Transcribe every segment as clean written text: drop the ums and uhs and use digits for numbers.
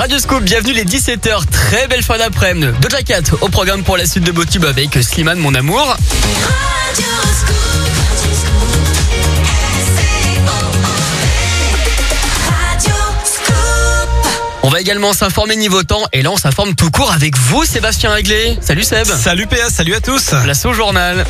Radio Scoop, bienvenue les 17h, très belle fin d'après-midi. Doja Cat au programme pour la suite de Beautube avec Slimane, mon amour. On va également s'informer niveau temps et là on s'informe tout court avec vous Sébastien Réglé. Salut Seb. Salut PA, salut à tous. Place au journal.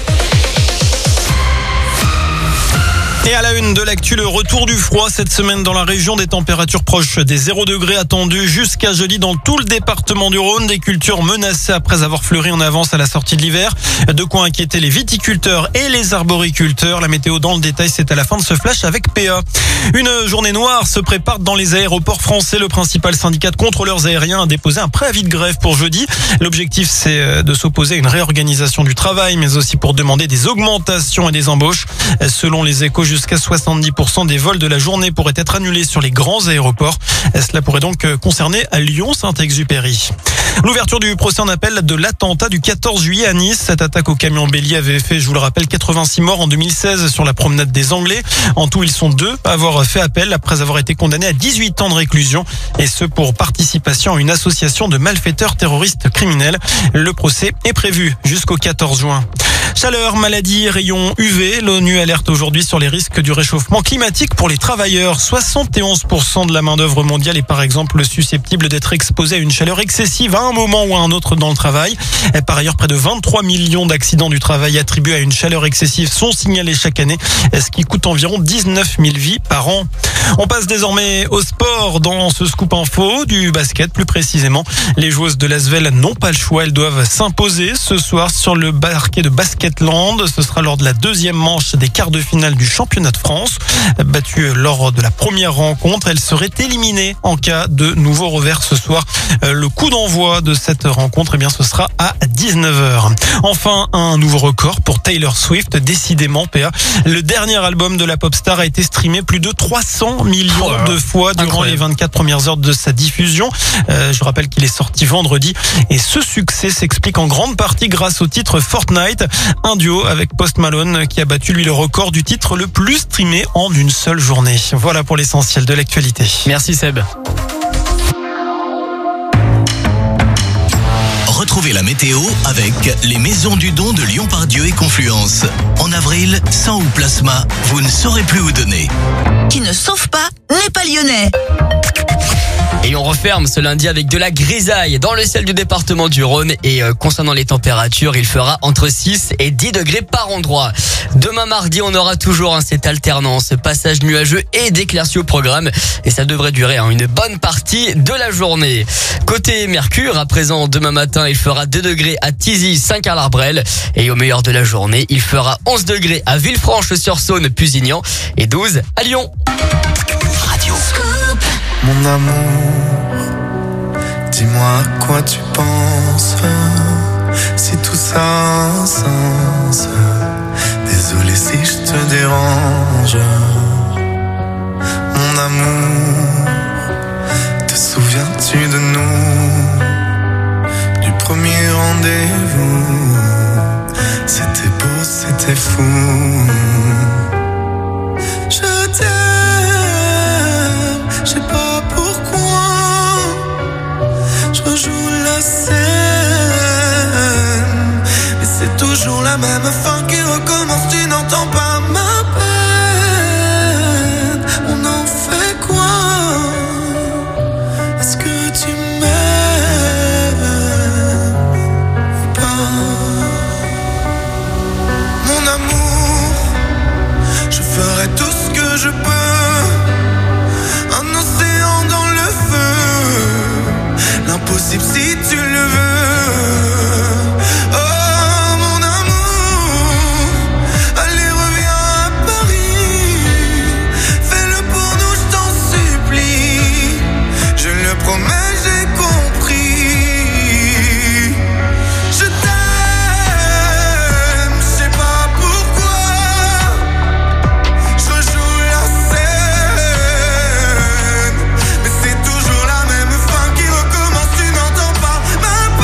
Et à la une de l'actu, le retour du froid cette semaine dans la région, des températures proches des 0 degrés attendues jusqu'à jeudi dans tout le département du Rhône. Des cultures menacées après avoir fleuri en avance à la sortie de l'hiver. De quoi inquiéter les viticulteurs et les arboriculteurs. La météo dans le détail, c'est à la fin de ce flash avec PA. Une journée noire se prépare dans les aéroports français. Le principal syndicat de contrôleurs aériens a déposé un préavis de grève pour jeudi. L'objectif, c'est de s'opposer à une réorganisation du travail, mais aussi pour demander des augmentations et des embauches. Selon les Échos, jusqu'à 70% des vols de la journée pourraient être annulés sur les grands aéroports. Cela pourrait donc concerner à Lyon, Saint-Exupéry. L'ouverture du procès en appel de l'attentat du 14 juillet à Nice. Cette attaque au camion bélier avait fait, je vous le rappelle, 86 morts en 2016 sur la promenade des Anglais. En tout, ils sont 2 à avoir fait appel après avoir été condamnés à 18 ans de réclusion. Et ce pour participation à une association de malfaiteurs terroristes criminels. Le procès est prévu jusqu'au 14 juin. Chaleur, maladie, rayons UV. L'ONU alerte aujourd'hui sur les risques du réchauffement climatique pour les travailleurs. 71% de la main-d'œuvre mondiale est par exemple susceptible d'être exposée à une chaleur excessive à un moment ou à un autre dans le travail. Et par ailleurs, près de 23 millions d'accidents du travail attribués à une chaleur excessive sont signalés chaque année, ce qui coûte environ 19 000 vies par an. On passe désormais au sport dans ce scoop info, du basket plus précisément. Les joueuses de l'Asvel n'ont pas le choix, elles doivent s'imposer ce soir sur le parquet de Basketland. Ce sera lors de la deuxième manche des quarts de finale du championnat de France. Battues lors de la première rencontre, elles seraient éliminées en cas de nouveau revers ce soir. Le coup d'envoi de cette rencontre, eh bien, ce sera à 19h. Enfin, un nouveau record pour Taylor Swift, décidément PA. Le dernier album de la pop star a été streamé plus de 300 millions de fois durant les 24 premières heures de sa diffusion. Je rappelle qu'il est sorti vendredi et ce succès s'explique en grande partie grâce au titre Fortnite, un duo avec Post Malone qui a battu lui le record du titre le plus streamé en une seule journée. Voilà pour l'essentiel de l'actualité. Merci Seb. Retrouvez la météo avec les Maisons du Don de Lyon-Part-Dieu et Confluence. En avril, sang ou plasma, vous ne saurez plus où donner. Qui ne sauve pas n'est pas lyonnais. Et on referme ce lundi avec de la grisaille dans le ciel du département du Rhône. Et concernant les températures, il fera entre 6 et 10 degrés par endroit. Demain mardi, on aura toujours cette alternance, passage nuageux et d'éclaircies au programme. Et ça devrait durer une bonne partie de la journée. Côté Mercure, à présent, demain matin, il fera 2 degrés à Tizy, Saint-Carl-Arbrel. Et au meilleur de la journée, il fera 11 degrés à Villefranche-sur-Saône, Pusignan et 12 à Lyon. Radio Scoop. Mon amour, dis-moi à quoi tu penses, si tout ça a un sens. Désolé si je te dérange. Mon amour, te souviens-tu de nous, du premier rendez-vous? C'était beau, c'était fou. Je t'aime, je sais pas pourquoi. Je rejoue la scène, mais c'est toujours la même fin qui recommence. Tu n'entends pas ma peine. On en fait quoi? Est-ce que tu m'aimes ou pas? Mon amour, je ferai tout ce que je peux. Un océan dans le feu, l'impossible si tu le veux. Oh mon amour, allez reviens à Paris. Fais-le pour nous, je t'en supplie. Je le promets, j'ai compris. Je t'aime, je sais pas pourquoi. Je rejoue la scène, mais c'est toujours la même fin qui recommence. Tu n'entends pas ma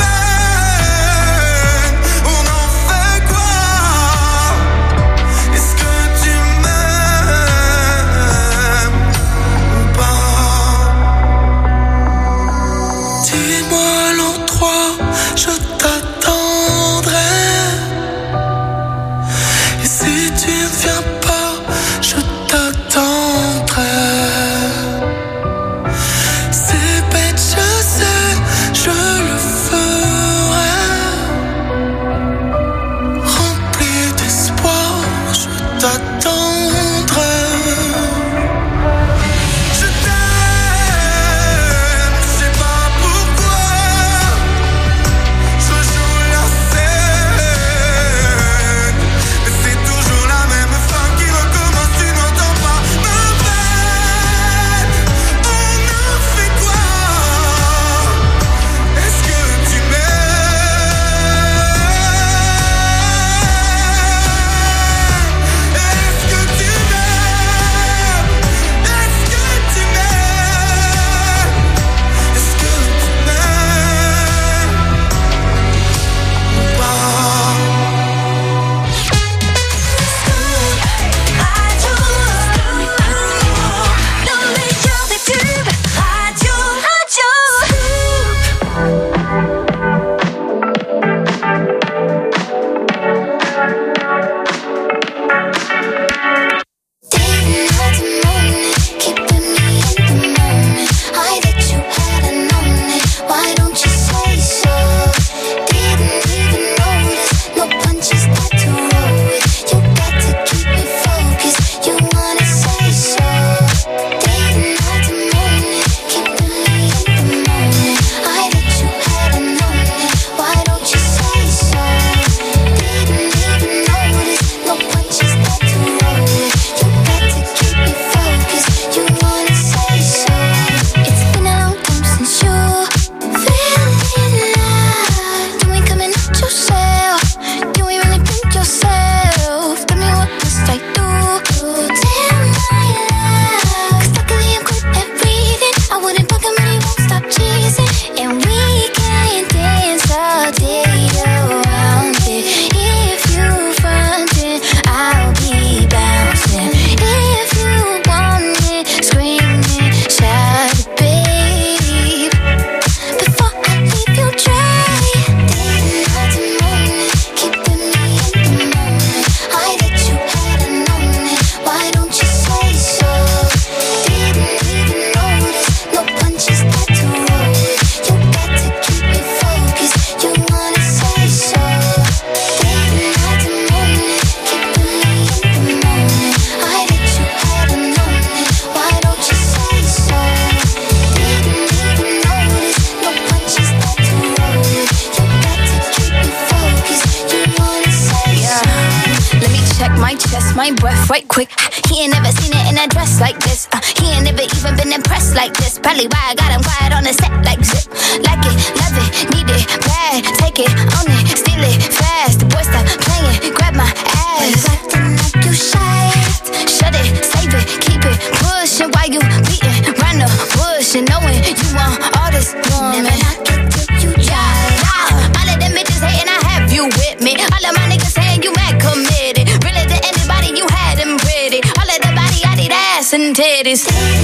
right quick. He ain't never seen it in a dress like this. He ain't never even been impressed like this. Probably why I got him quiet on the set like zip. Like it, love it, need it, bad. Take it, own it, steal it, fast. The boy stop playing, grab my ass. Acting like you shy. Shut it, save it, keep it, pushing while you beating round the bush and knowing you want all this woman. Never knock it till you try. All of them bitches hating, I have you with me. All of my niggas saying you mad committed. Really to anybody, you had them pretty. All of the body, I need ass and titties.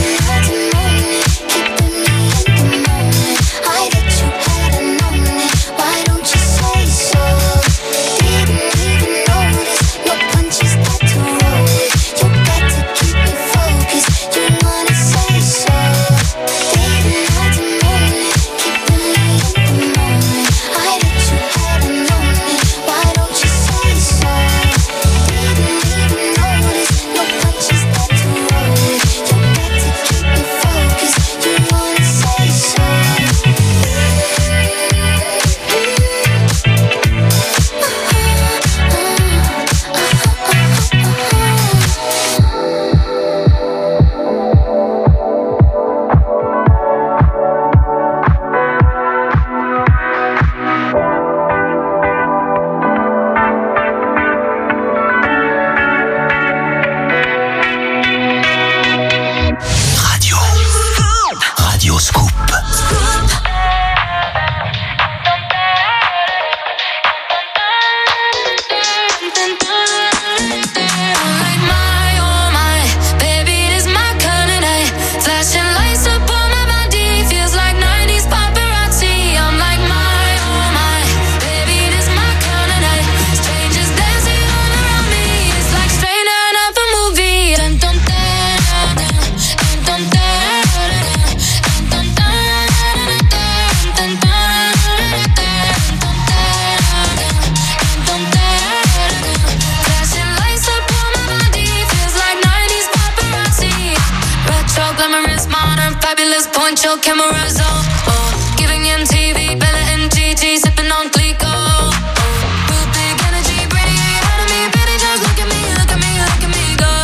Cameras on, giving MTV, Bella and Gigi, sipping on Glico. Real big energy, radiate out of me, baby, just look at me, look at me, look at me go.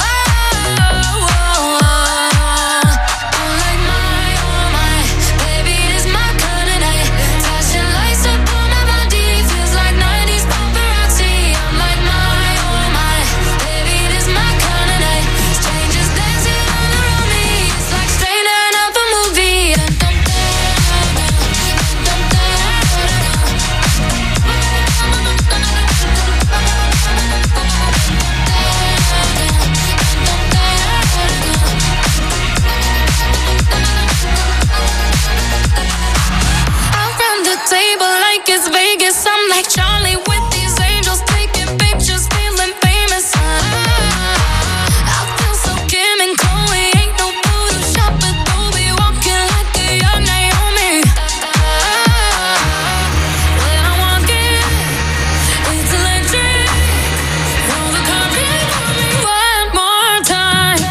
I'm like oh my, baby, this my kind of night. Flashing lights up on my body, feels like 90s paparazzi. I'm like oh my, baby, this my kind of night. Strangers dancing all around me, it's like straight out of a movie. Table like it's Vegas. I'm like Charlie with these angels taking pictures, feeling famous. I feel so Kim and Chloe, ain't no Photoshop, but they'll be walking like a young Naomi. When I walk in, it's electric. Roll the carpet on me one more time.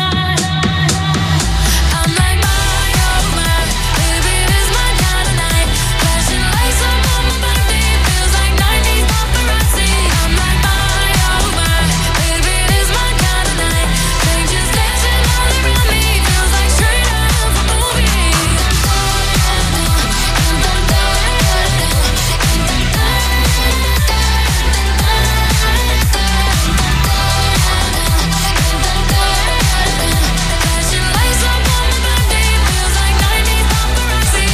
I'm like oh my, baby, this my kind of night. Flashing lights up on my body, feels like 90s paparazzi. I'm like oh my, baby, this my kind of night. Strangers dancing all around me, feels like straight out of a movie. Flashing lights up on my body, feels like 90s paparazzi.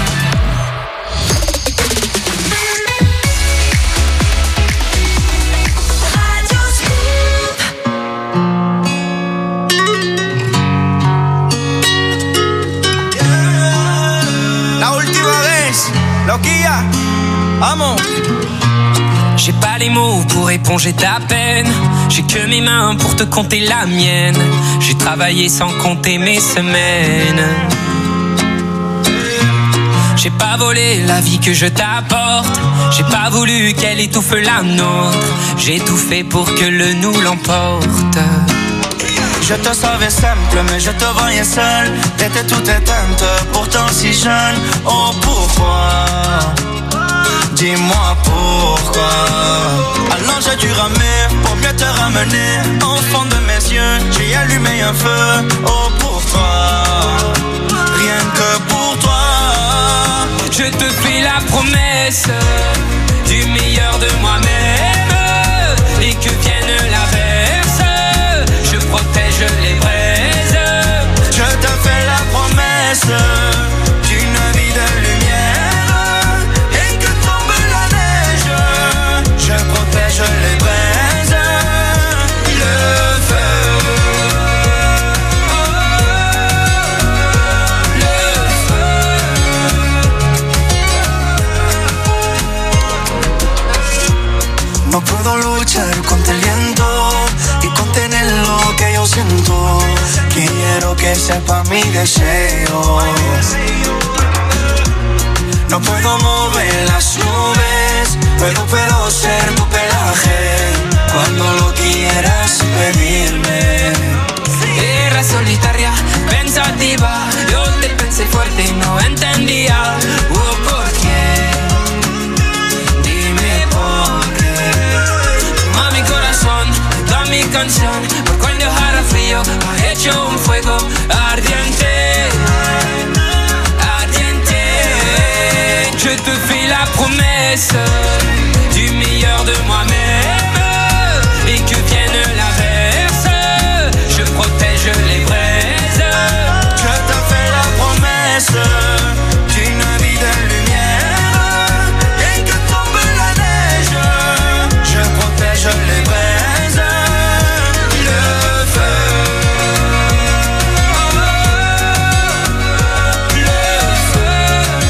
La última vez, loquilla, vamos. J'ai pas les mots pour éponger ta peine. J'ai que mes mains pour te compter la mienne. J'ai travaillé sans compter mes semaines. J'ai pas volé la vie que je t'apporte. J'ai pas voulu qu'elle étouffe la nôtre. J'ai tout fait pour que le nous l'emporte. Je te savais simple, mais je te voyais seul. T'étais toute éteinte, pourtant si jeune. Oh pourquoi dis-moi pourquoi. Alors j'ai dû ramer pour mieux te ramener. Au fond de mes yeux, j'ai allumé un feu. Oh pour toi, rien que pour toi. Je te fais la promesse du meilleur de moi-même. Et que vienne l'averse, je protège les braises. Je te fais la promesse d'une vie de lumière. Et que tombe la neige, je protège les braises. Le feu. No puedo luchar contra el viento y contener lo que yo siento. Quiero que sepa mi deseo. No puedo mover las nubes, pero puedo ser tu pelaje cuando lo quieras pedirme. Era solitaria, pensativa. Yo te pensé fuerte y no entendía. ¿Por qué? Dime por qué. Toma mi corazón, toda mi canción. Por cuando hará frío, ha hecho un fuego ardiente. Ardiente. Je te fais la promesse du meilleur de moi-même. Et que vienne l'averse, je protège les braises. Je te fais la promesse d'une vie de lumière. Et que tombe la neige, je protège les braises. Le feu. Le feu.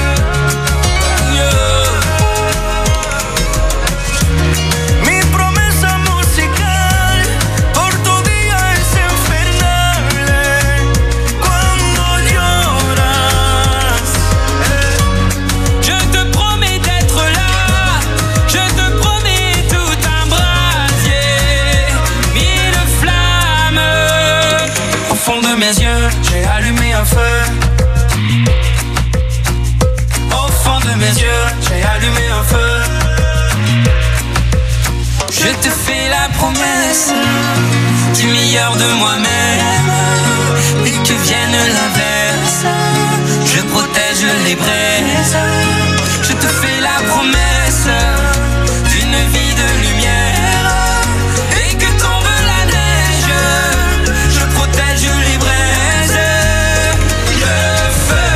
Mi promesa musical por tu día es infernal. Cuando lloras, Je te promets d'être là. Je te promets tout un brasier. Mille flammes. au fond de mes yeux, j'ai allumé un feu. Au fond de mes yeux, j'ai allumé un feu. Je te fais la promesse du meilleur de moi-même. Et que vienne l'averse, je protège les braises. Je te fais la promesse d'une vie de lumière. Et que tombe la neige, je protège les braises. Le feu.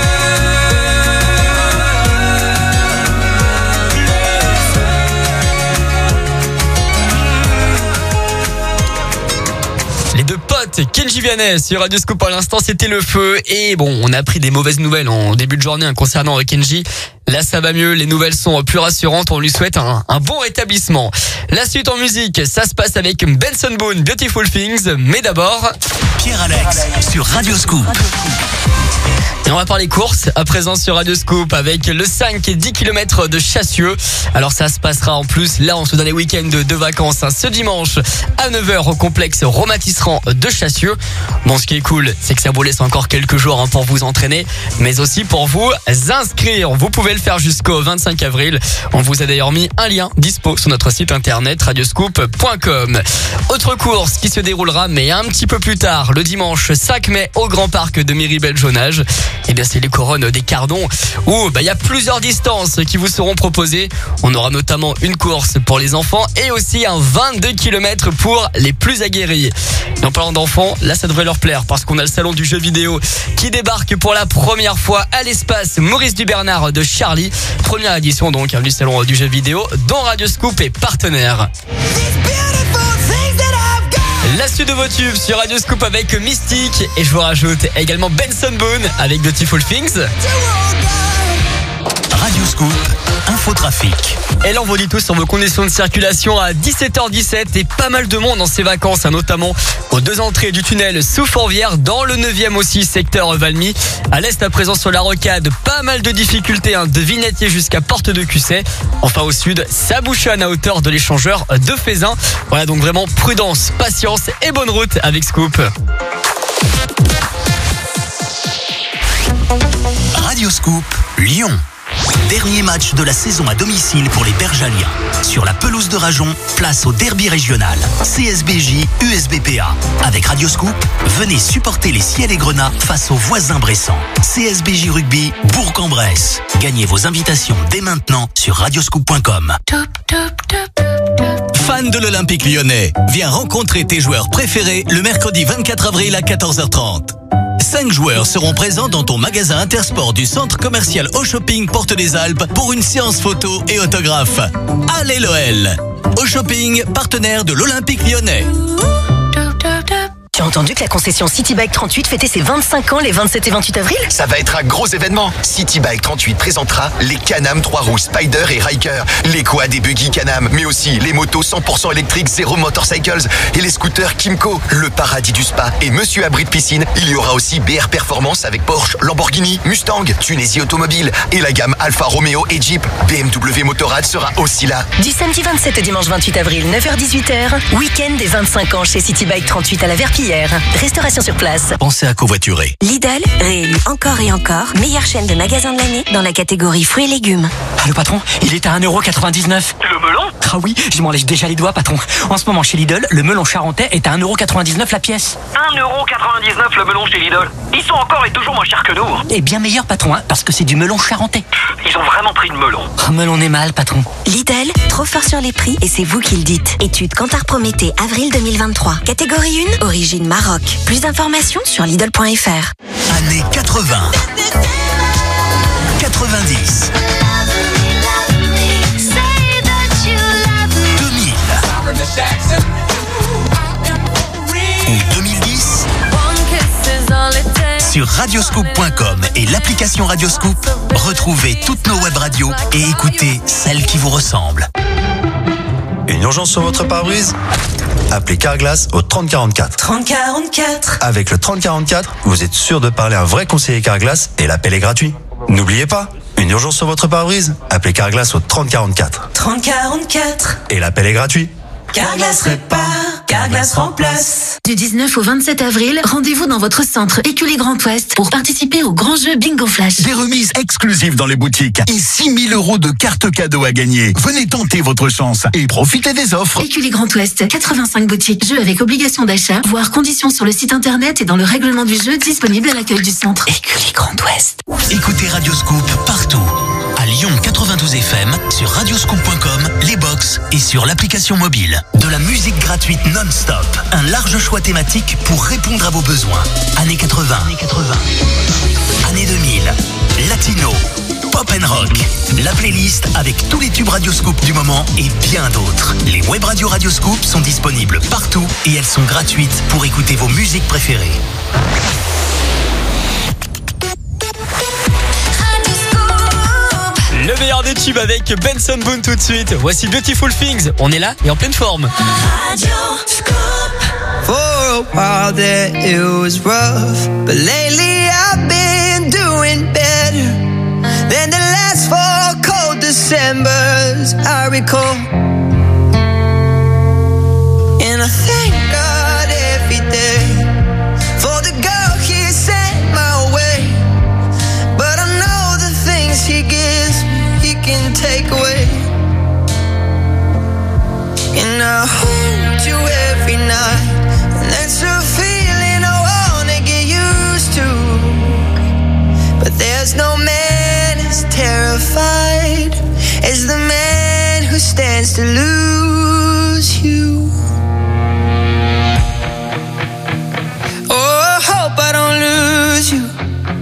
Les deux potes, Kenji Vianney sur Radio Scoop à l'instant, c'était le feu. Et bon, on a appris des mauvaises nouvelles en début de journée concernant Kenji. Là, ça va mieux, les nouvelles sont plus rassurantes. On lui souhaite un bon rétablissement. La suite en musique, ça se passe avec Benson Boone, Beautiful Things. Mais d'abord, Pierre-Alex sur Radio Scoop. et on va parler courses à présent sur Radio Scoop avec le 5 et 10 km de Chassieux. Alors ça se passera en plus là en ce dernier week-end de vacances, ce dimanche à 9h au complexe Romain Tisserand de Chassieux. Bon, ce qui est cool, c'est que ça vous laisse encore quelques jours pour vous entraîner, mais aussi pour vous inscrire. Vous pouvez le faire jusqu'au 25 avril. On vous a d'ailleurs mis un lien dispo sur notre site internet radioscoop.com. Autre course qui se déroulera mais un petit peu plus tard, le dimanche 5 mai au Grand Parc de Miribel-Jonage. Et bien c'est les couronnes des Cardons où il y a plusieurs distances qui vous seront proposées. On aura notamment une course pour les enfants et aussi un 22 km pour les plus aguerris. Et en parlant d'enfants, là ça devrait leur plaire parce qu'on a le salon du jeu vidéo qui débarque pour la première fois à l'espace Maurice Dubernard de Charlie. Première édition donc du salon du jeu vidéo dont Radio Scoop est partenaire. La suite de vos tubes sur Radio Scoop avec Mystique et je vous rajoute également Benson Boone avec Beautiful Things. Radio Scoop, infotrafic. Et là on vous dit tous sur vos conditions de circulation à 17h17 et pas mal de monde en ces vacances, notamment aux deux entrées du tunnel sous Fourvière, dans le 9e aussi secteur Valmy. À l'est à présent sur la Rocade, pas mal de difficultés de Vinatier jusqu'à Porte de Cusset. Enfin au sud, ça bouchonne à hauteur de l'échangeur de Fézin. Voilà donc vraiment prudence, patience et bonne route avec Scoop. Radio Scoop, Lyon. dernier match de la saison à domicile pour les Bergaliens. Sur la pelouse de Rajon, place au derby régional. CSBJ USBPA. Avec Radioscoop, venez supporter les Ciels et Grenats face aux voisins bressans. CSBJ Rugby, Bourg-en-Bresse. Gagnez vos invitations dès maintenant sur radioscoop.com. Fan de l'Olympique Lyonnais, viens rencontrer tes joueurs préférés le mercredi 24 avril à 14h30. 5 joueurs seront présents dans ton magasin Intersport du centre commercial Au Shopping Porte des Alpes pour une séance photo et autographe. Allez l'OL! Au Shopping, partenaire de l'Olympique Lyonnais. Tu as entendu que la concession City Bike 38 fêtait ses 25 ans les 27 et 28 avril? Ça va être un gros événement. City Bike 38 présentera les Can-Am 3 roues Spider et Ryker, les quads et buggy Can-Am, mais aussi les motos 100% électriques Zero Motorcycles et les scooters Kimco, le paradis du spa et Monsieur Abri de piscine. Il y aura aussi BR Performance avec Porsche, Lamborghini, Mustang, Tunisie Automobile et la gamme Alfa Romeo et Jeep. BMW Motorrad sera aussi là. Du samedi 27 au dimanche 28 avril, 9h-18h, week-end des 25 ans chez City Bike 38 à la Verpillière. Restauration sur place. Pensez à covoiturer. Lidl, réélu encore et encore, meilleure chaîne de magasins de l'année dans la catégorie fruits et légumes. Ah, le patron, il est à 1,99€. Le melon? Ah oui, je m'en lèche déjà les doigts, patron. En ce moment, chez Lidl, le melon charentais est à 1,99€ la pièce. 1,99€ le melon chez Lidl. Ils sont encore et toujours moins chers que nous. Et bien meilleur, patron, hein, parce que c'est du melon charentais. Ils ont vraiment pris le melon. Oh, melon est mal, patron. Lidl, trop fort sur les prix et c'est vous qui le dites. Étude Kantar Prométhée, avril 2023. Catégorie 1, origine Maroc. Plus d'informations sur Lidl.fr. Années 80. 90. 2000. Ou 2010. Sur radioscoop.com et l'application Radioscoop, retrouvez toutes nos web radios et écoutez celles qui vous ressemblent. Une urgence sur votre pare-brise? Appelez Carglass au 3044. 3044. Avec le 3044, vous êtes sûr de parler à un vrai conseiller Carglass et l'appel est gratuit. N'oubliez pas, une urgence sur votre pare-brise? Appelez Carglass au 3044. 3044. Et l'appel est gratuit. Carglass répare, Carglass remplace. Du 19 au 27 avril, rendez-vous dans votre centre Écully Grand Ouest pour participer au grand jeu Bingo Flash. Des remises exclusives dans les boutiques et 6 000 € de cartes cadeaux à gagner. Venez tenter votre chance et profitez des offres. Écully Grand Ouest, 85 boutiques. Jeu avec obligation d'achat. Voir conditions sur le site internet et dans le règlement du jeu disponible à l'accueil du centre. Écully Grand Ouest. Écoutez Radioscoop partout. À Lyon 92 FM, sur radioscoop.com, les box et sur l'application mobile. De la musique gratuite non-stop. Un large choix thématique pour répondre à vos besoins. Années 80. Années 2000. Latino. Pop and rock. La playlist avec tous les tubes Radioscoop du moment et bien d'autres. Les web radios Radioscoop sont disponibles partout et elles sont gratuites pour écouter vos musiques préférées. Le meilleur des tubes avec Benson Boone tout de suite. Voici Beautiful Things. On est là et en pleine forme. For a while there it was rough, but lately I've been doing better than the last 4 cold Decembers I recall. And I thank God every day for the girl He sent my way. But I know the things He gives He can take away. And I hold you every night, and that's a feeling I wanna get used to. But there's no man as terrified as the man who stands to lose you. Oh, I hope I don't lose you.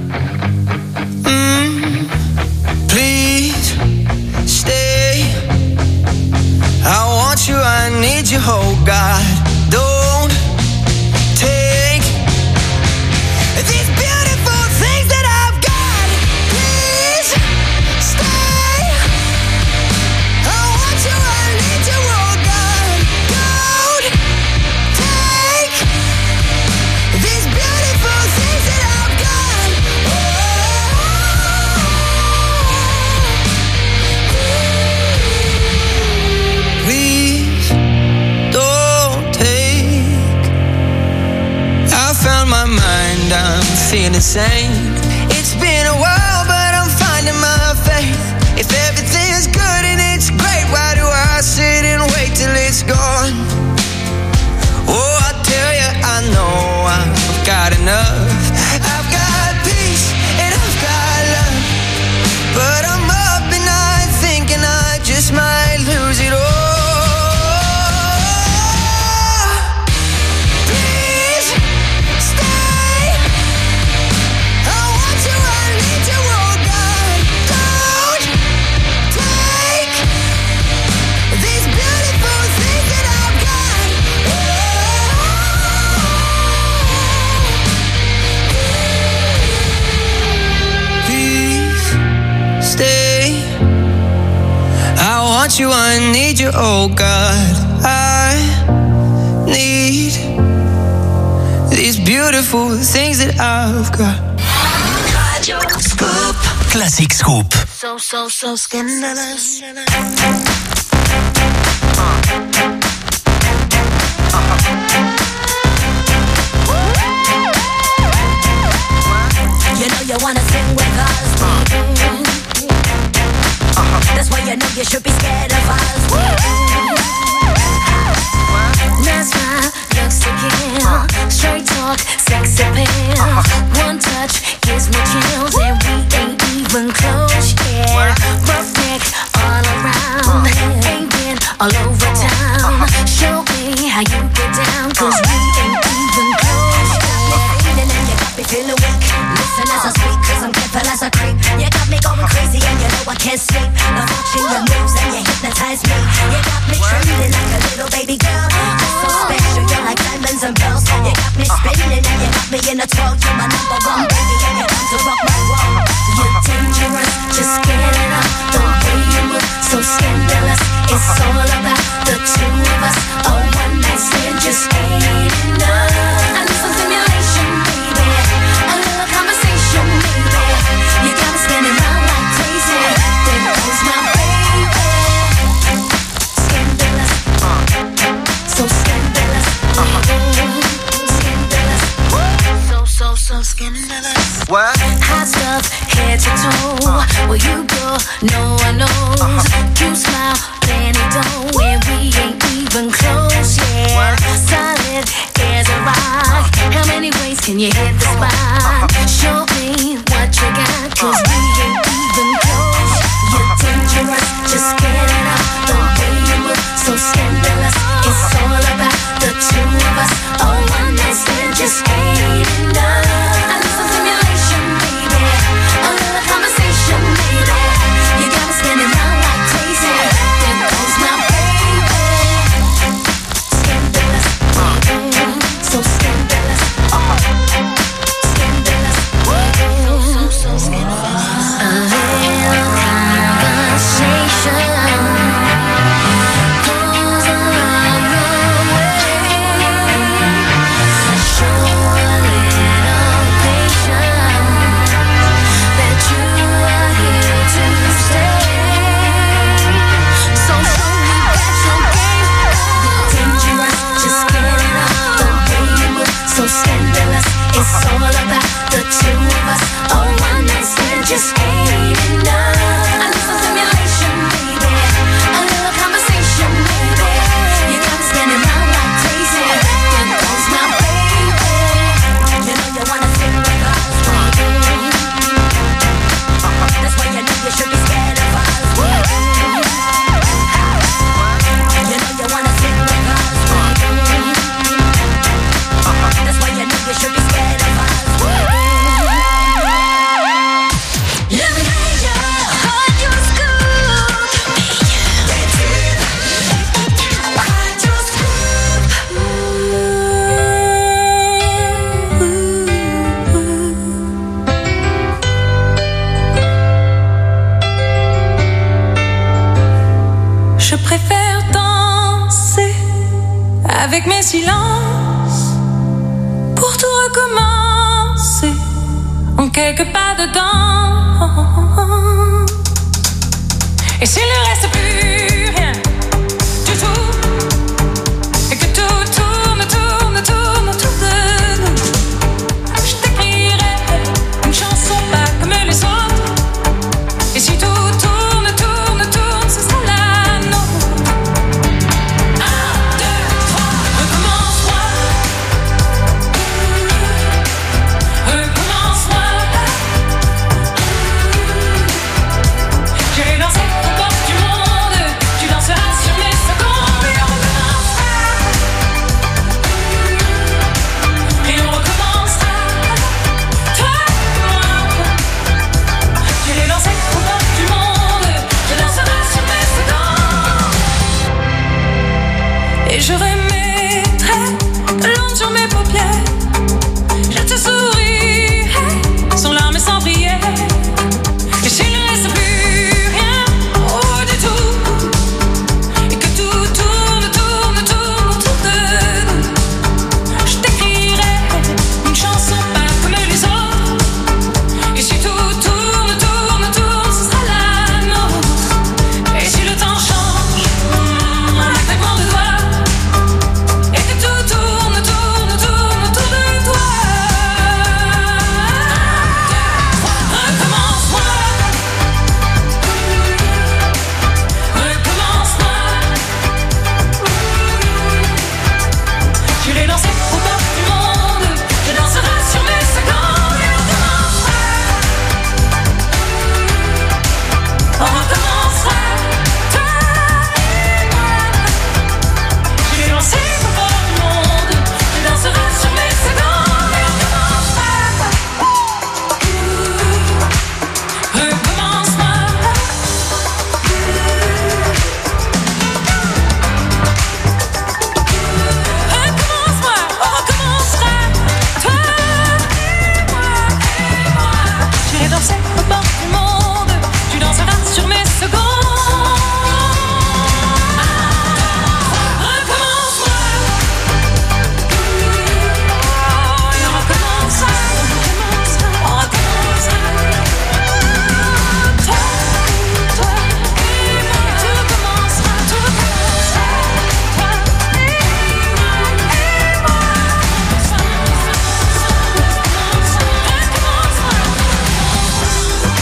Please stay. I want you, I need you, oh God. Don't take these beautiful things that I've got. Please stay. I want you, I need you, oh God. Don't take these beautiful things that I've got. Please don't take. I found my mind, I'm feeling sane. It's been a while, but I'm finding my faith. If till it's gone. Oh, I tell you, I know I've got enough. I've got peace and I've got love, but I'm up at night thinking I just might lose it all. Please stay. I want you, I need you, oh God. Don't take these beautiful things that I've got. Please stay. I want you, I need you, oh God. I need these beautiful things that I've got. Radio Scoop. Classic Scoop. So scandalous. You know you wanna sing with us. That's why you know you should be scared of us. Nice smile, looks to kill. Straight talk, sex appeal. One touch gives me chills, and we ain't even close yet. Rough neck all around, ain't been all over town. Show me how you get down, 'cause we ain't even close yet. Feeling and you got me feeling weak. Listen as I speak, 'cause I'm careful as I creep. You got me going crazy and you know I can't sleep. I'm watching your moves and you hypnotize me. You got me trembling like a little baby girl. You're so special, you're like diamonds and pearls. You got me spinning and you got me in a twirl. You're my number one baby and you come to rock my world. You're dangerous, just get it up. The way you move, so scandalous. It's all about the two of us. A one night stand just ain't enough. I need some stimulation, baby. A little conversation, baby. You got me spinning round like crazy. There goes my baby. Scandalous, so scandalous. Scandalous, so scandalous. What? Hot stuff, head to toe. Where you go, no one knows. You smile, plenty dough, and we ain't even close yet. Solid as a rock. How many ways can you hit the spot? Show me what you got, 'cause we ain't even close. You're dangerous, just get it up. The way you move, so scandalous. It's all about the two of us. A one night stand just ain't enough. I need some stimulation, baby. A little conversation, baby. You got me spinning round like crazy. There goes my baby. Scandalous, so scandalous. Scandalous, so scandalous. A little conversation goes a long way. Show a little patience that you are here to stay. So show me that your game. You're dangerous, just get it up. The way you move, so scandalous. It's all about the two of us. A one night stand just ain't enough. I need some stimulation, baby. A little conversation, baby. You got me spinning round like crazy. There goes my baby. You know you wanna sing with us, baby. That's why you know you should be scared of us, baby. You know you wanna sing with us, baby. That's why you know you should be scared of us, baby. Let me hear you on your scoop. On your scoop. Je préfère danser avec mes silences pour tout recommencer en quelques pas dedans. Et s'il ne reste plus rien du tout, et que tout tourne autour de nous, je t'écrirai une chanson pas comme les autres. Et si tout tourne, ce sera la nôtre.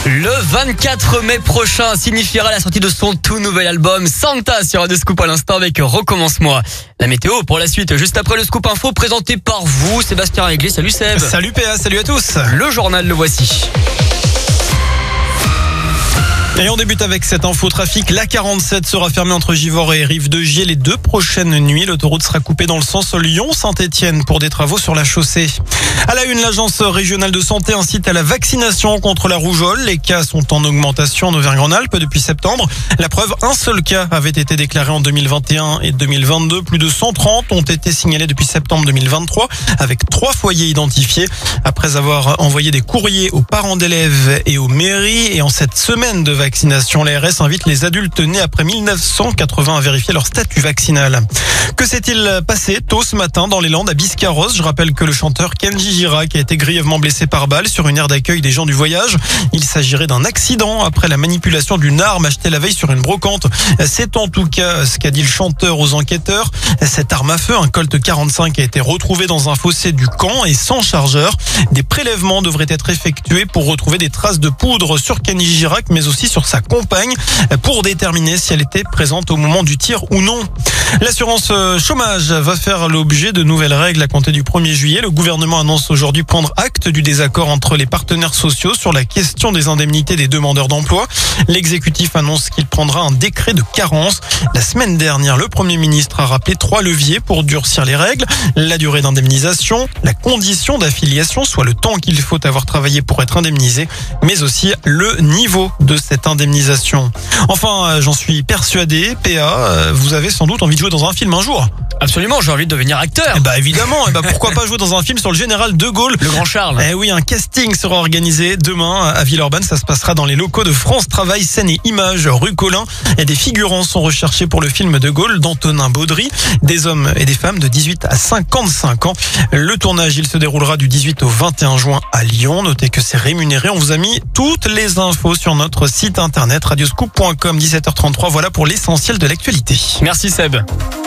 Le 24 mai prochain signifiera la sortie de son tout nouvel album Santa sur Radio Scoop à l'instant avec Recommence-moi. La météo pour la suite, juste après le Scoop Info présenté par vous, Sébastien Réglé. Salut Seb. Salut PA, salut à tous. Le journal, le voici. Et on débute avec cette info trafic. La 47 sera fermée entre Givors et Rive-de-Gier les 2 prochaines nuits. L'autoroute sera coupée dans le sens Lyon-Saint-Etienne pour des travaux sur la chaussée. À la une, l'agence régionale de santé incite à la vaccination contre la rougeole. Les cas sont en augmentation en Auvergne-Rhône-Alpes depuis septembre. La preuve, un seul cas avait été déclaré en 2021 et 2022. Plus de 130 ont été signalés depuis septembre 2023 avec 3 foyers identifiés. Après avoir envoyé des courriers aux parents d'élèves et aux mairies et en cette semaine de vaccination, l'ARS invite les adultes nés après 1980 à vérifier leur statut vaccinal. Que s'est-il passé tôt ce matin dans les Landes à Biscarrosse? Je rappelle que le chanteur Kenji Girac a été grièvement blessé par balle sur une aire d'accueil des gens du voyage. Il s'agirait d'un accident après la manipulation d'une arme achetée la veille sur une brocante. C'est en tout cas ce qu'a dit le chanteur aux enquêteurs. Cette arme à feu, un Colt 45, a été retrouvée dans un fossé du camp et sans chargeur. Des prélèvements devraient être effectués pour retrouver des traces de poudre sur Kenji Girac, mais aussi sur sa compagne pour déterminer si elle était présente au moment du tir ou non. L'assurance chômage va faire l'objet de nouvelles règles à compter du 1er juillet. Le gouvernement annonce aujourd'hui prendre acte du désaccord entre les partenaires sociaux sur la question des indemnités des demandeurs d'emploi. L'exécutif annonce qu'il prendra un décret de carence. La semaine dernière, le Premier ministre a rappelé 3 leviers pour durcir les règles. La durée d'indemnisation, la condition d'affiliation, soit le temps qu'il faut avoir travaillé pour être indemnisé, mais aussi le niveau de cette indemnisation. Enfin, j'en suis persuadé, PA, vous avez sans doute envie de jouer dans un film un jour. Absolument, j'ai envie de devenir acteur. Évidemment, pourquoi pas jouer dans un film sur le général de Gaulle, le grand Charles. Oui, un casting sera organisé demain à Villeurbanne. Ça se passera dans les locaux de France Travail Scène et Images rue Collin. Et des figurants sont recherchés pour le film de Gaulle d'Antonin Baudry. Des hommes et des femmes de 18 à 55 ans. Le tournage, il se déroulera du 18 au 21 juin à Lyon. Notez que c'est rémunéré. On vous a mis toutes les infos sur notre site internet radioscoop.com. 17h33. Voilà pour l'essentiel de l'actualité. Merci Seb.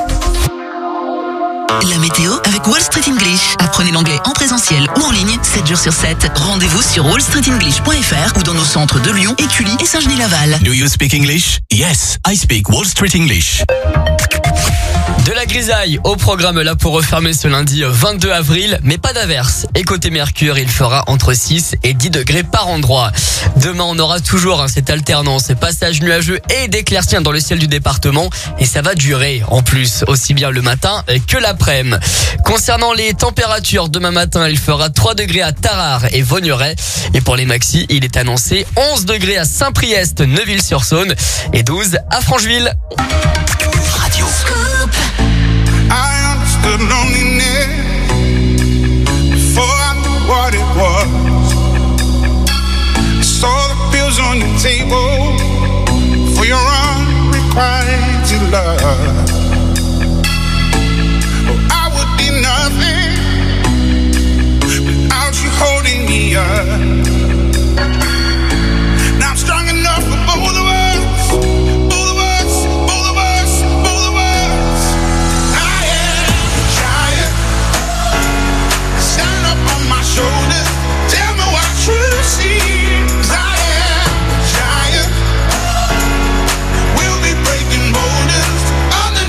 La météo avec Wall Street English. Apprenez l'anglais en présentiel ou en ligne, 7 jours sur 7. Rendez-vous sur wallstreetenglish.fr ou dans nos centres de Lyon, Écully et Saint-Genis-Laval. Do you speak English? Yes, I speak Wall Street English. De la grisaille au programme là pour refermer ce lundi 22 avril, mais pas d'averse. Et côté Mercure, il fera entre 6 et 10 degrés par endroit. Demain, on aura toujours cette alternance, passage nuageux et d'éclaircies dans le ciel du département. Et ça va durer en plus, aussi bien le matin que l'après-midi. Concernant les températures, demain matin, il fera 3 degrés à Tarare et Vaugneray. Et pour les maxis, il est annoncé 11 degrés à Saint-Priest, Neuville-sur-Saône et 12 à Francheville. Radio Scoop. I understood loneliness before I knew what it was. I saw the pills on your table for your unrequited love. Oh, I would be nothing without you holding me up. Now I'm strong enough for both of us. Shoulders, tell me what you see. 'Cause I am a giant. We'll be breaking boulders under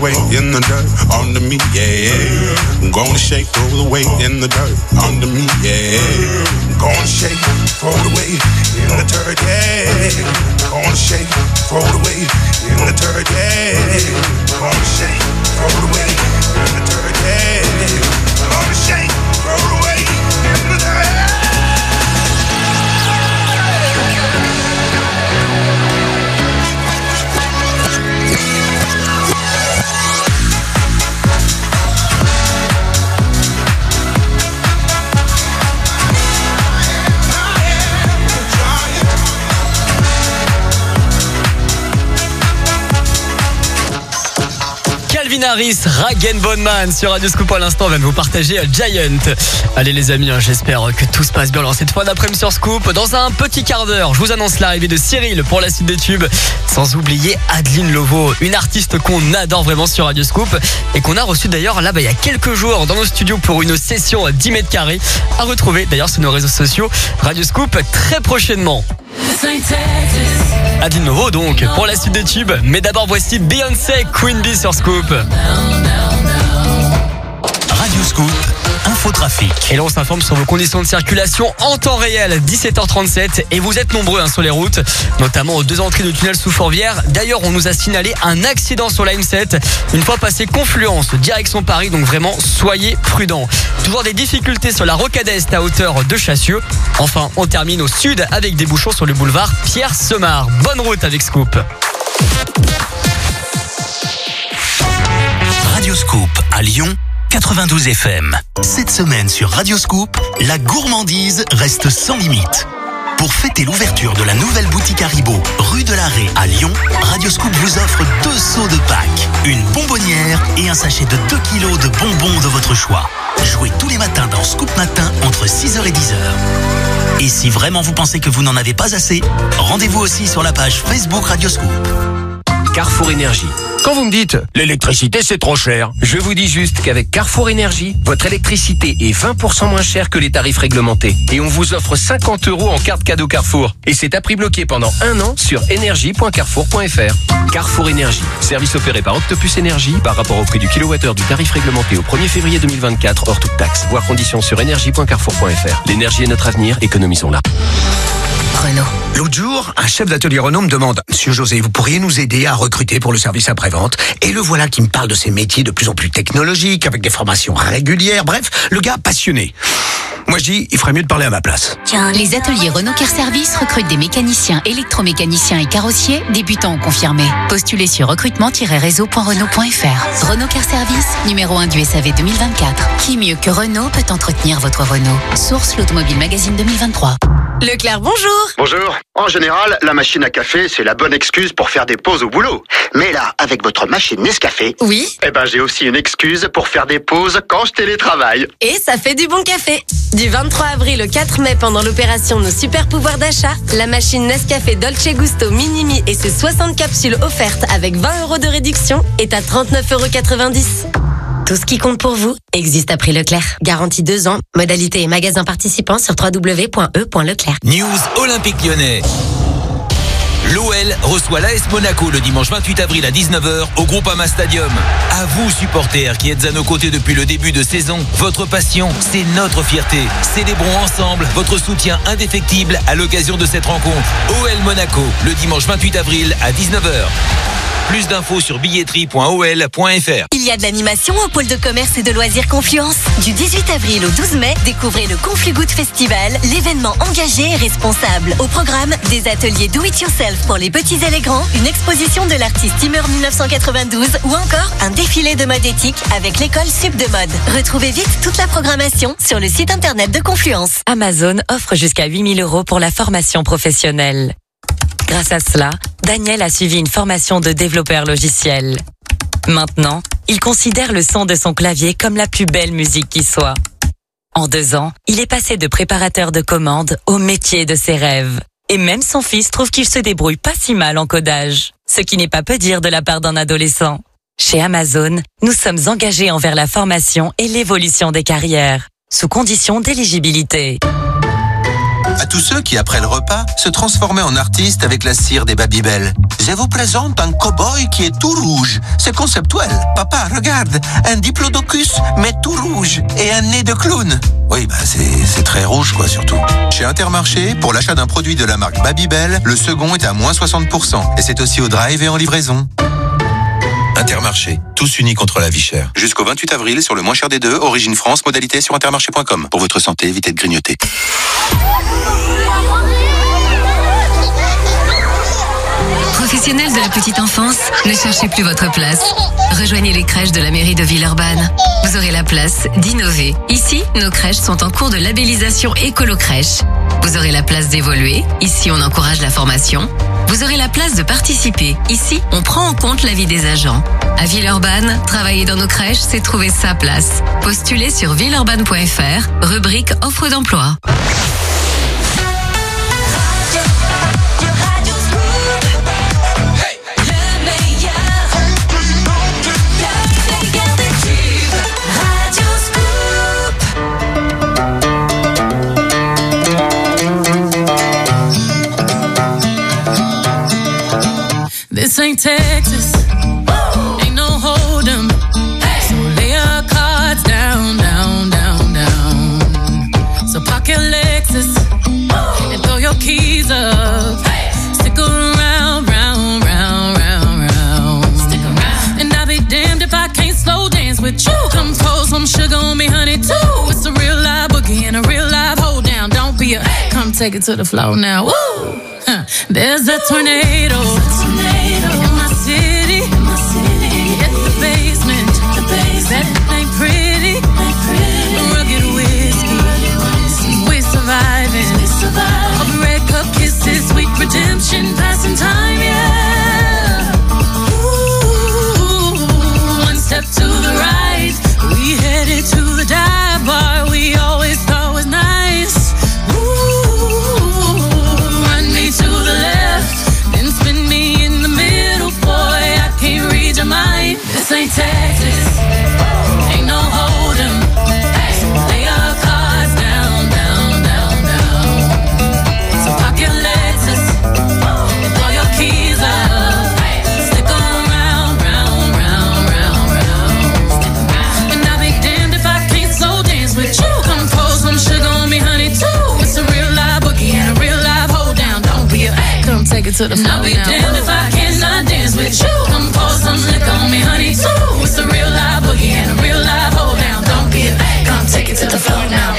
weight in the dirt under me, yeah. I'm gonna shake, throw the weight in the dirt under me, yeah. I'm gonna shake, throw the weight in the dirt, yeah. I'm gonna shake, throw the weight in the dirt, yeah. I'm gonna shake, throw the weight in the dirt, yeah. I'm gonna shake, throw the weight in the dirt. Calvin Harris, Rag & Bone Man sur Radio Scoop à l'instant. On vient de vous partager Giant. Allez les amis, j'espère que tout se passe bien. Alors cette fois d'après-midi sur Scoop, dans un petit quart d'heure, je vous annonce l'arrivée de Cyril pour la suite des tubes. Sans oublier Adeline Lovo, une artiste qu'on adore vraiment sur Radio Scoop et qu'on a reçue d'ailleurs là il y a quelques jours dans nos studios pour une session 10 mètres carrés. À retrouver d'ailleurs sur nos réseaux sociaux Radio Scoop très prochainement. Adeline Lovo donc pour la suite des tubes. Mais d'abord voici Beyoncé, Queen Bee sur Scoop. Radio Scoop, infotrafic. Et là on s'informe sur vos conditions de circulation en temps réel, 17h37. Et vous êtes nombreux sur les routes, notamment aux deux entrées de tunnel sous Fourvière. D'ailleurs on nous a signalé un accident sur la M7 une fois passé Confluence, direction Paris. Donc vraiment soyez prudents. Toujours des difficultés sur la Rocade Est à hauteur de Chassieux. Enfin on termine au sud avec des bouchons sur le boulevard Pierre Semard. Bonne route avec Scoop. Radio Scoop à Lyon 92 FM. Cette semaine sur Radio Scoop, la gourmandise reste sans limite. Pour fêter l'ouverture de la nouvelle boutique Haribo, rue de l'Arrêt à Lyon, Radio Scoop vous offre 2 seaux de Pâques, une bonbonnière et un sachet de 2 kilos de bonbons de votre choix. Jouez tous les matins dans Scoop Matin entre 6h et 10h. Et si vraiment vous pensez que vous n'en avez pas assez, rendez-vous aussi sur la page Facebook Radio Scoop. Carrefour Énergie. Quand vous me dites l'électricité c'est trop cher, je vous dis juste qu'avec Carrefour Énergie, votre électricité est 20% moins chère que les tarifs réglementés. Et on vous offre 50 € en carte cadeau Carrefour. Et c'est à prix bloqué pendant 1 an sur énergie.carrefour.fr. Carrefour Énergie. Service opéré par Octopus Énergie par rapport au prix du kilowattheure du tarif réglementé au 1er février 2024 hors toute taxe. Voir conditions sur énergie.carrefour.fr. L'énergie est notre avenir, économisons-la. Renault. L'autre jour, un chef d'atelier Renault me demande « Monsieur José, vous pourriez nous aider à recruter pour le service après-vente ?» Et le voilà qui me parle de ces métiers de plus en plus technologiques, avec des formations régulières, bref, le gars passionné. Moi je dis, il ferait mieux de parler à ma place. Tiens, les ateliers Renault Care Service recrutent des mécaniciens, électromécaniciens et carrossiers, débutants ou confirmés. Postulez sur recrutement-réseau.renault.fr. Renault Care Service, numéro 1 du SAV 2024. Qui mieux que Renault peut entretenir votre Renault? Source l'Automobile Magazine 2023. Leclerc, bonjour. Bonjour. En général, la machine à café, c'est la bonne excuse pour faire des pauses au boulot. Mais là, avec votre machine Nescafé, oui, j'ai aussi une excuse pour faire des pauses quand je télétravaille. Et ça fait du bon café. Du 23 avril au 4 mai, pendant l'opération Nos Super Pouvoirs d'achat, la machine Nescafé Dolce Gusto Minimi et ses 60 capsules offertes avec 20 € de réduction est à 39,90 €. Tout ce qui compte pour vous existe à prix Leclerc. Garantie 2 ans. Modalité et magasins participants sur www.e.leclerc. News Olympique Lyonnais. L'OL reçoit l'AS Monaco le dimanche 28 avril à 19h au Groupama Stadium. À vous, supporters qui êtes à nos côtés depuis le début de saison, votre passion, c'est notre fierté. Célébrons ensemble votre soutien indéfectible à l'occasion de cette rencontre. OL Monaco, le dimanche 28 avril à 19h. Plus d'infos sur billetterie.ol.fr. Il y a de l'animation au pôle de commerce et de loisirs Confluence. Du 18 avril au 12 mai, découvrez le Conflugood Festival, l'événement engagé et responsable. Au programme, des ateliers do it yourself pour les petits et les grands, une exposition de l'artiste Timur 1992 ou encore un défilé de mode éthique avec l'école Sup de mode. Retrouvez vite toute la programmation sur le site internet de Confluence. Amazon offre jusqu'à 8 000 € pour la formation professionnelle. Grâce à cela, Daniel a suivi une formation de développeur logiciel. Maintenant, il considère le son de son clavier comme la plus belle musique qui soit. En 2 ans, il est passé de préparateur de commandes au métier de ses rêves. Et même son fils trouve qu'il se débrouille pas si mal en codage. Ce qui n'est pas peu dire de la part d'un adolescent. Chez Amazon, nous sommes engagés envers la formation et l'évolution des carrières, sous condition d'éligibilité. À tous ceux qui, après le repas, se transformaient en artistes avec la cire des Babybel. Je vous présente un cow-boy qui est tout rouge. C'est conceptuel. Papa, regarde, un diplodocus, mais tout rouge. Et un nez de clown. Oui, c'est très rouge, quoi, surtout. Chez Intermarché, pour l'achat d'un produit de la marque Babybel, le second est à moins 60%. Et c'est aussi au drive et en livraison. Intermarché, tous unis contre la vie chère. Jusqu'au 28 avril, sur le moins cher des deux, Origine France, modalité sur intermarché.com. Pour votre santé, évitez de grignoter. Professionnels de la petite enfance, ne cherchez plus votre place. Rejoignez les crèches de la mairie de Villeurbanne. Vous aurez la place d'innover. Ici, nos crèches sont en cours de labellisation écolo-crèche. Vous aurez la place d'évoluer. Ici, on encourage la formation. Vous aurez la place de participer. Ici, on prend en compte l'avis des agents. À Villeurbanne, travailler dans nos crèches, c'est trouver sa place. Postulez sur villeurbanne.fr, rubrique offre d'emploi. This ain't Texas, ain't no hold'em. So lay your cards down, down, down, down. So park your Lexus and throw your keys up. Stick around, round, round, round, round. Stick around. And I'll be damned if I can't slow dance with you. Come pour some sugar on me, honey, too. It's a real live boogie and a real live hold down. Don't be a, come take it to the floor now. Woo! There's a tornado in my city. At the basement, that ain't pretty. Rugged whiskey, we're surviving. All the red cup kisses, sweet redemption, passing time, yeah. Ooh, one step to the right, we headed to the dive bar we always thought was nice. To the left, then spin me in the middle, boy, I can't read your mind. This ain't Texas, ain't no hold'em. Lay your cards down, down, down, down. So park your Lexus and throw your keys up. Stick around, round, round, round, round. And I'll be damned if I can't slow dance with you. Come pour some sugar on me, honey, too. It's a real live boogie and a real live hold down. Come take it to the floor. I'll be damned if I cannot dance with you. Come pour some liquor on me, honey, too. It's a real live boogie and a real live hold down. Don't be a, come take it to the floor now.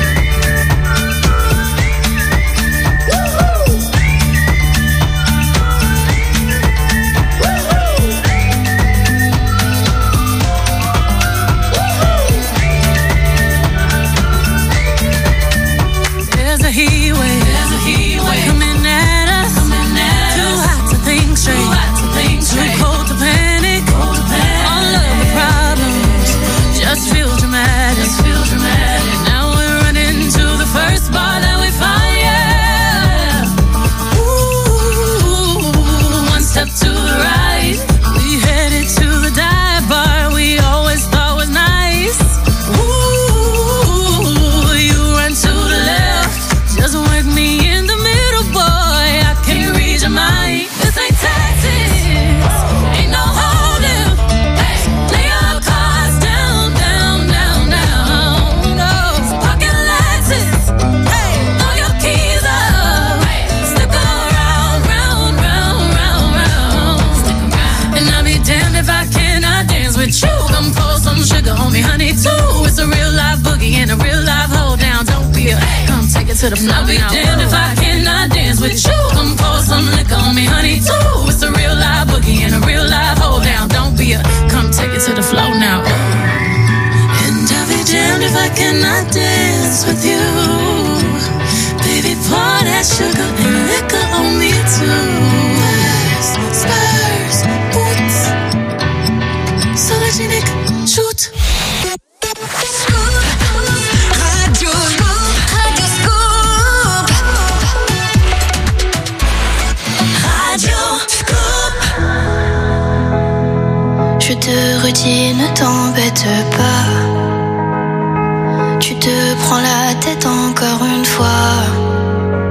There's a heat wave. There's a heat wave coming at us. Too hot to think straight. Too cold to panic. All of the problems just feel dramatic. Now we're running to the first bar that we find. Yeah. Ooh, one step to the right, we headed to the dive bar we always thought was nice. Ooh, you run to the left, just work me in the middle, boy, I can't read your mind. This ain't Texas, ain't no hold'em. Lay your cards down, down, down, down. No, pocket Lexus, throw your keys up. Stick around, round, round, round, round. And I'll be damned if I cannot dance with you. Come pour some sugar on me, honey, too. It's a real live boogie and a real live hold down. Don't be a, come take it to the floor. I'll be damned if I cannot dance with you. Come pour some liquor on me, honey, too. It's a real live boogie and a real live hold down. Don't be a, come take it to the floor now. And I'll be damned if I cannot dance with you. Baby, pour that sugar and liquor on me too. Spurs, boots, Sologenic, shoot. Radio Scoop. Radio Scoop. Je te redis, ne t'embête pas. Tu te prends la tête encore une fois.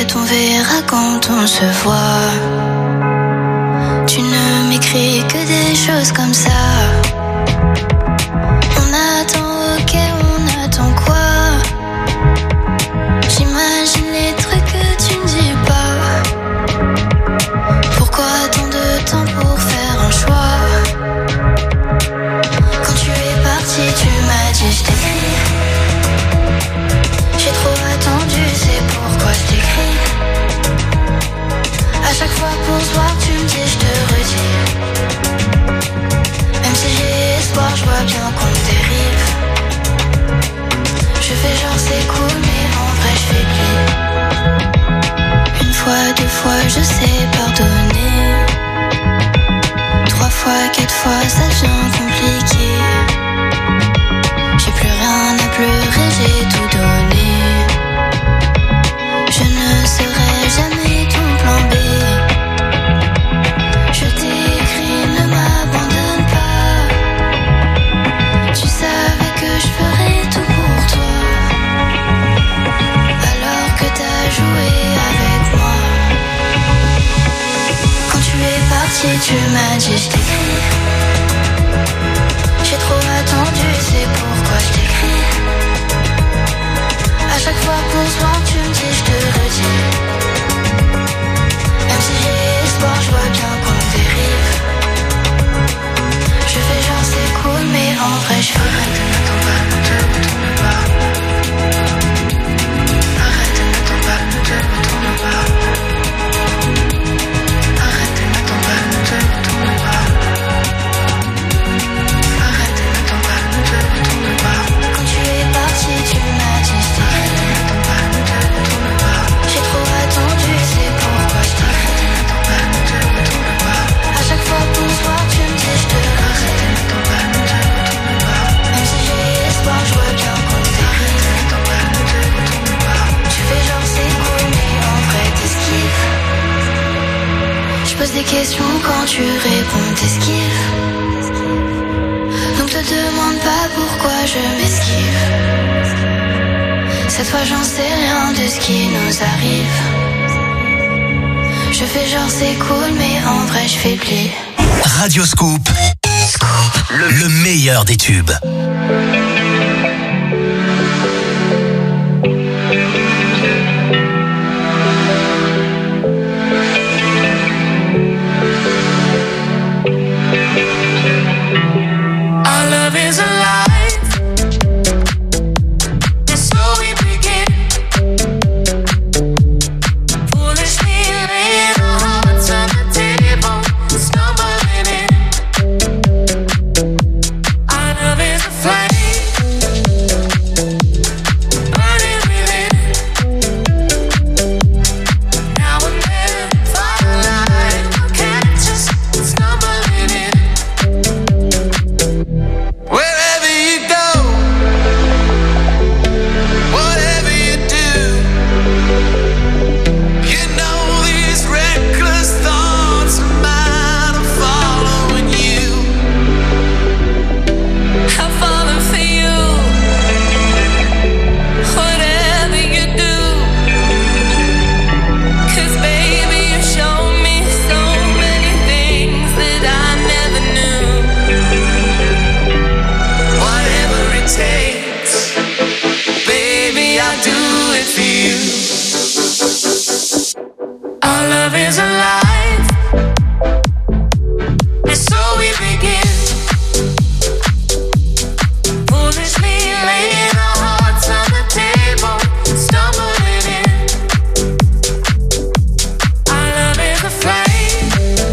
t'inquiète, on verra quand on se voit. Tu ne m'écris que des choses comme ça. On attend, ok, on attend quoi? J'imagine les trucs que tu ne dis pas. Pourquoi tant de temps pour faire un choix? Quand tu es parti, tu m'as dit je t'écris. J'ai trop attendu, c'est pourquoi je t'écris. À chaque fois pour se voir, tu me dis je te redis. Même si j'ai espoir, je vois bien qu'on dérive. Je fais genre c'est cool, mais en vrai je fais pli. Une fois, deux fois, je sais pardonner. 3 fois, 4 fois, ça devient compliqué. J'ai plus rien à pleurer, j'ai tout donné. Je ne serai jamais ton plan B. Je t'écris, ne m'abandonne pas. Tu savais que je ferais tout pour toi. Alors que t'as joué avec moi. Quand tu es parti, tu m'as dit je t'écris. J'ai trop attendu, c'est pourquoi je t'écris. À chaque fois pour se voir, tu me dis je te redis. Même si j'ai espoir, je vois bien qu'on dérive. Je fais genre c'est cool, mais en vrai je fais arrête, ne m'attends pas, ne te retourne pas. Arrête, ne m'attends pas, ne te retourne pas. Arrête, ne m'attends pas, ne te retourne pas. Arrête, ne m'attends pas, ne te retourne pas. Quand tu es parti, tu m'as dit je t'écris. Arrête, ne m'attends pas, ne te retourne pas. J'ai trop attendu, c'est pourquoi je t'écris. Arrête, ne m'attends pas, ne te retourne pas. À chaque fois pour se voir, tu me dis je te redis. Arrête, ne m'attends pas, ne te retourne pas. Même si j'ai espoir, je vois bien qu'on dérive. Arrête, ne m'attends pas, ne te retourne pas. Tu fais genre c'est cool, mais en vrai t'esquives. Je pose des questions quand tu réponds, t'esquives. Donc te demande pas pourquoi je m'esquive. Cette fois j'en sais rien de ce qui nous arrive. Je fais genre c'est cool, mais en vrai je fais pli. Radio Scoop, le meilleur des tubes. Our love is alive. And so we begin. Foolishly laying our hearts on the table, stumbling in. Our love is a flame, burning within. Now and then, firelight will catch us stumbling in. Wherever you go, whatever you do, you know these reckless thoughts of mine are following you. I've fallen for you, whatever you do. 'Cause baby, you show me so many things that I never knew. Whatever it takes, baby, I'll do it for you. Our love is alive, and so we begin. Foolishly laying our hearts on the table, stumbling in. Our love is a flame,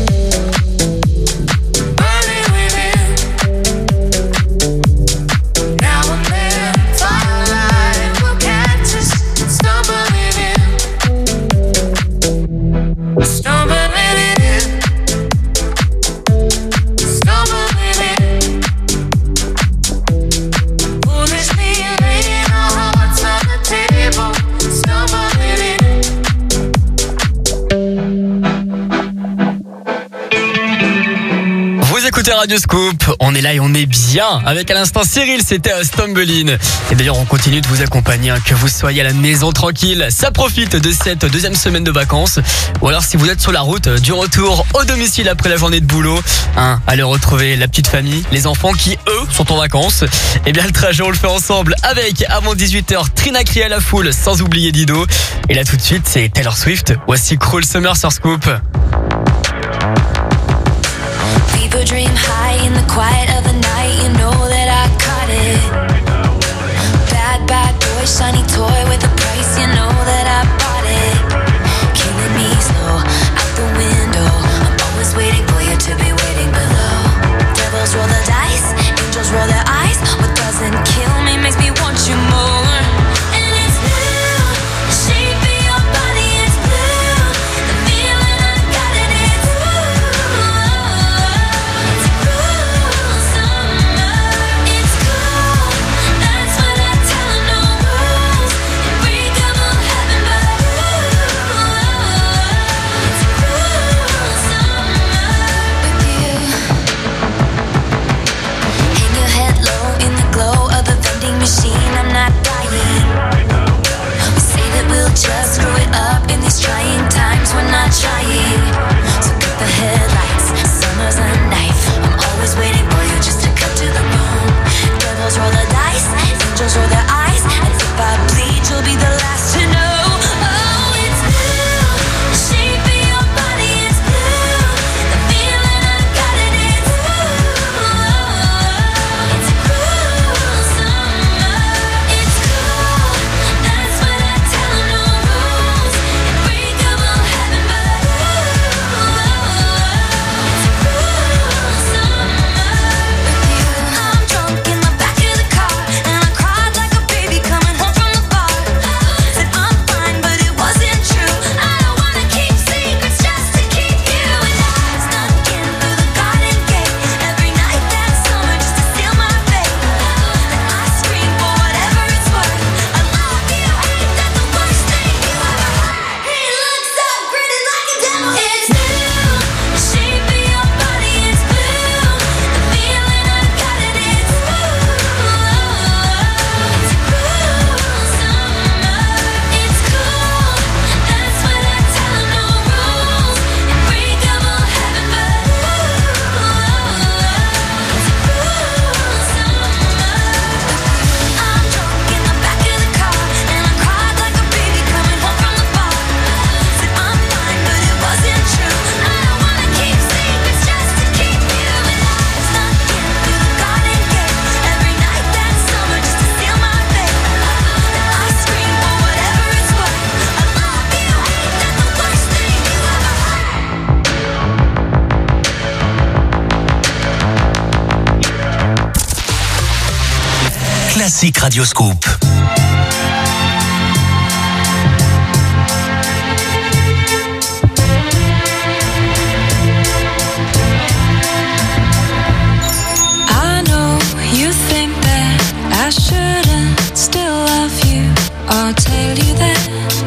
burning within. Now and then, firelight will catch us stumbling in. Stumbling Radio Scoop. On est là et on est bien. Avec à l'instant Cyril, c'était Stumbling. Et d'ailleurs, on continue de vous accompagner, que vous soyez à la maison tranquille. Ça profite de cette deuxième semaine de vacances. Ou alors si vous êtes sur la route, du retour au domicile après la journée de boulot, allez retrouver la petite famille, les enfants qui, eux, sont en vacances. Et bien le trajet, on le fait ensemble avec, avant 18h, Trina Crie à la foule, sans oublier Dido. Et là tout de suite, c'est Taylor Swift. Voici Cruel Summer sur Scoop. People dream high in the quiet of the night. You know that I caught it. Bad, bad boy, shiny toy with a price. You know that I bought it. Killing me slow, out the window. I'm always waiting for you to be waiting below. Devils roll the dice, angels roll their eyes. What doesn't kill me makes me want you more. And it's blue, the shape of your body is blue. The feeling I got it is blue. It's cruel summer. It's cool, that's what I tell 'em. No rules, unbreakable heaven, but it's cruel summer with you. Hang your head low in the glow of the vending machine. I'm not dying. We say that we'll just screw it up in these trying times. We're not trying. So cut the headlights. Summer's a knife. I'm always waiting for you just to cut to the bone. Devils roll the dice. Angels roll their eyes. And if I bleed, you'll be the last to know. Oh, it's blue. The shape of your body is blue. The feeling I got it is blue. It's cruel summer. It's cool. That's what I tell 'em. No rules. Unbreakable heaven, but it's cruel summer with you. I'm drunk in the back of the car, and I cried like a baby coming home from the bar. Said I'm fine, but it wasn't true. I don't wanna keep secrets just to keep you. And I snuck in through the garden gate every night that summer just to seal my fate. Then I scream for whatever it's worth. I love you, ain't that the worst thing you ever heard? He looks so pretty like a devil. It's blue, the shape of your body is blue. The feeling I got it is blue. It's cruel summer. It's cool, that's what I tell 'em. No rules, unbreakable heaven, but it's cruel summer. I'm drunk in the back of the car, and I cried like a baby coming home from the bar. Said I'm fine, but it wasn't true. I don't wanna keep secrets just to keep you. And I snuck in through the garden gate every night that summer just to seal my fate. Then I scream for whatever it's worth. I love you, ain't that the worst thing you ever heard? Classique Radio Scoop. I know you think that I shouldn't still love you or tell you that.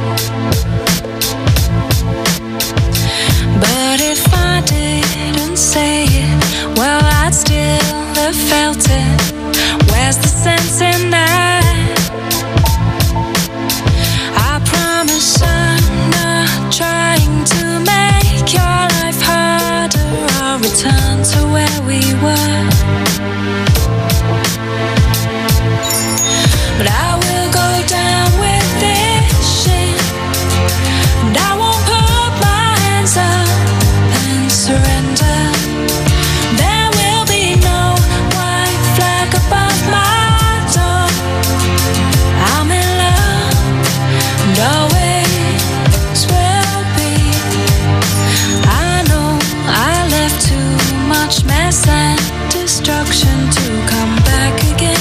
But if I didn't say it, well, I'd still have felt it. Where's the sense in that? I promise I'm not trying to make your life harder or return to where we were. But I will go down with this shit, and I won't put my hands up and surrender. There will be no white flag above my door. I'm in love, and always will be. I know I left too much mess and destruction to come back again.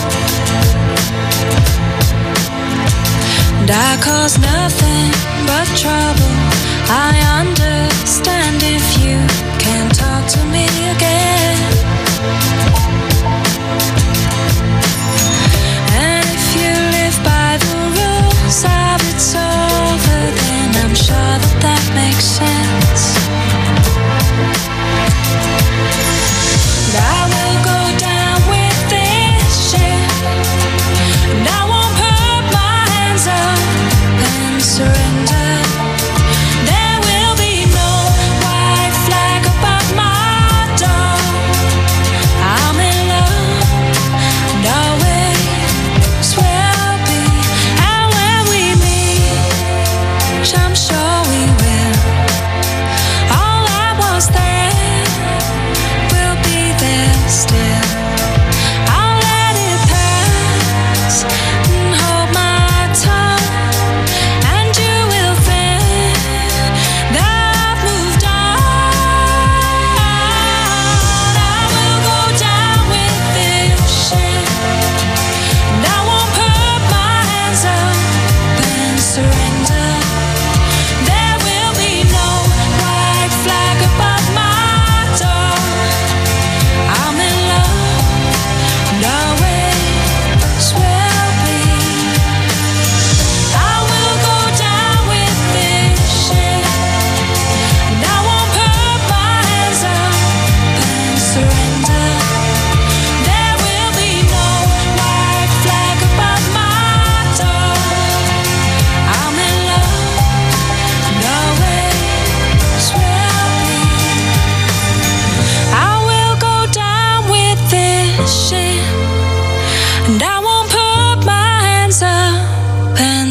And I cause nothing but trouble. I understand if you can't talk to me again. And if you live by the rules of it's over, then I'm sure that makes sense.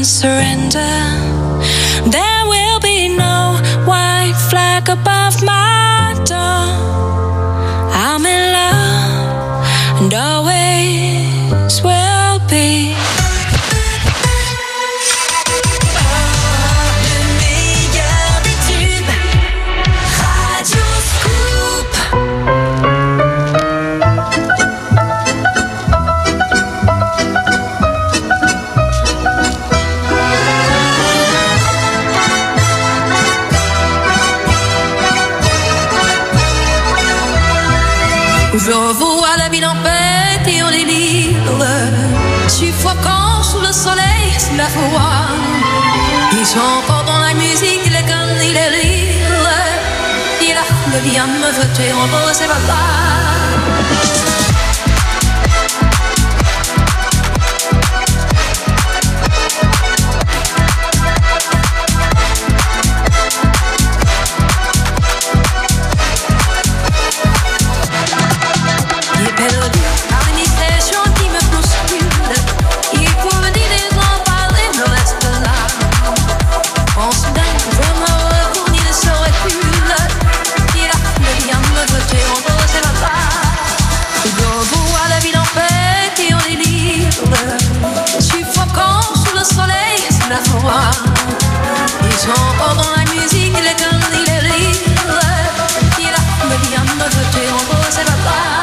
surrender. There will be no white flag above my door. I'm in love and always will be. Je vois la ville en fête et on est libre, suffocant sous le soleil, sous la foi. Ils sont encore dans la musique, les cannes et les rires. Il a le bien me jeter en rose et ils sont encore dans la musique, les cannes et les rires. Il a le bien me jeter en rose et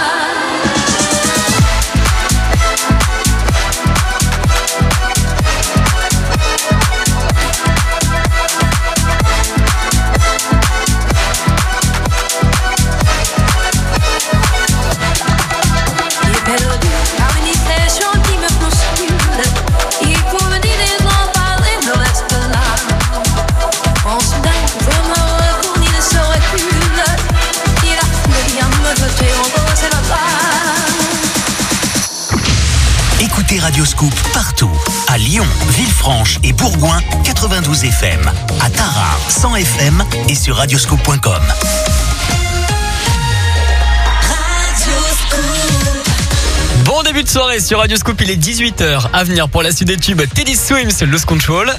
Écoutez Radioscoop partout. À Lyon, Villefranche et Bourgoin, 92 FM. À Tarare, 100 FM et sur radioscoop.com. Bon début de soirée sur Radioscoop, il est 18h. À venir pour la suite des tubes, Teddy Swims, Lose Control.